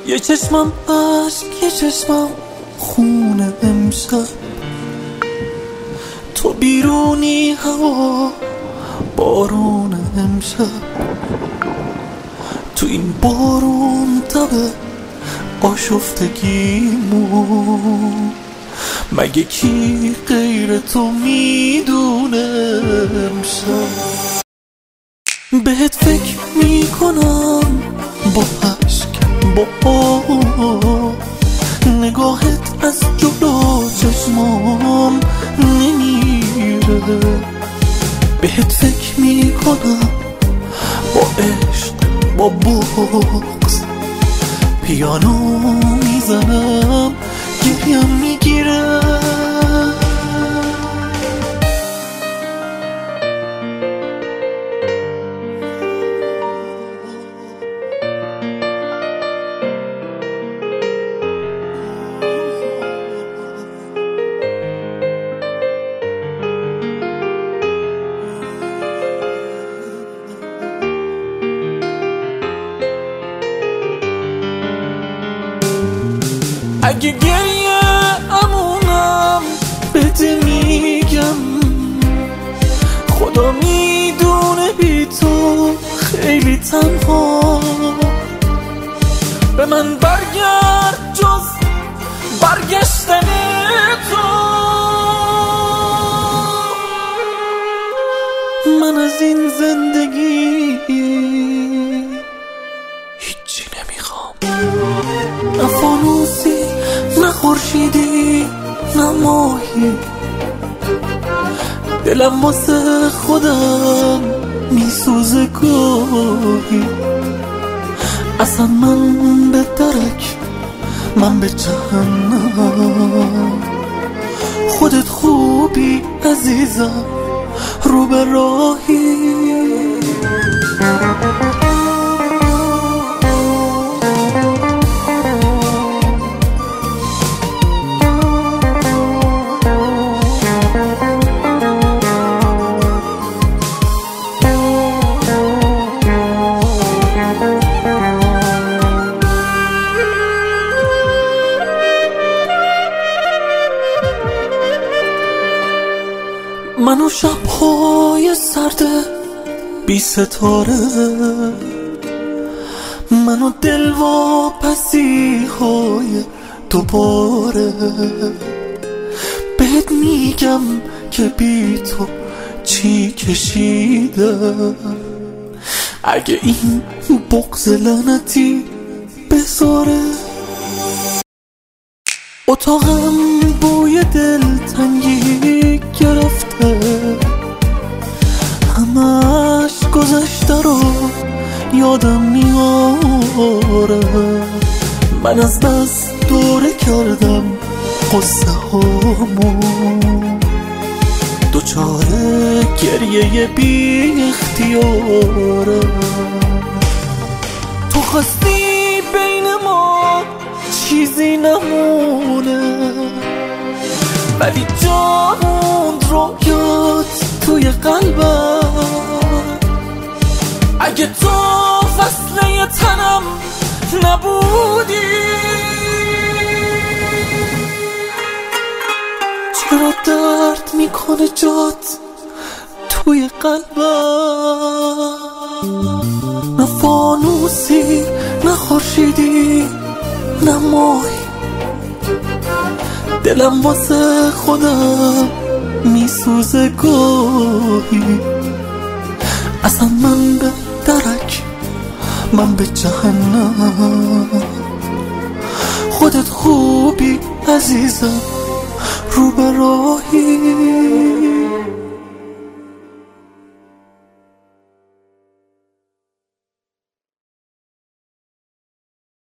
یه چشمم عشق یه چشمم خونه امشب، تو بیرونی هوا بارون امشب، تو این بارون تبه آشفتگیمون، مگه کی غیر تو میدونه امشب. بهت فکر میکنم با عشق با نگاهت از جلو چشمام نمیره، بهت فکر میکنم با عشق با بغض، پیانو میزنم گریم میگیره. اگه گریه امونم بهت میگم، خدا میدونه بی تو خیلی تنها، به من برگرد جز برگشتن تو، من از این زندگی هیچی نمیخوام، نه فانوسی نه خورشیدی نه ماهی، دلم واسه خودم میسوزه گاهی، اصلا من به درک من به جهنم، خودت خوبی عزیزم رو به راهی. منو شب‌های سرد بی ستاره، منو دلواپسی های دوباره، بهت میگم که بی تو چی کشیدم، اگه این بغض لعنتی بذاره. اتاقم بوی دلتنگی گرفته، همش گذشته رو یادم میاره، من از دست دوره کردم قصه هامو، دوچاره گریه بی اختیاره، تو خواستی بین ما چیزی نمونه، ولی جان رویات توی قلبم، اگه تو فصله تنم نبودی، چرا درد میکنه جات توی قلبم، نه فانوسی نه خورشیدی نه ماهی، دلم واسه خودم میسوزه گاهی، اصلا من به درک من به جهنم، خودت خوبی عزیزم رو به راهی.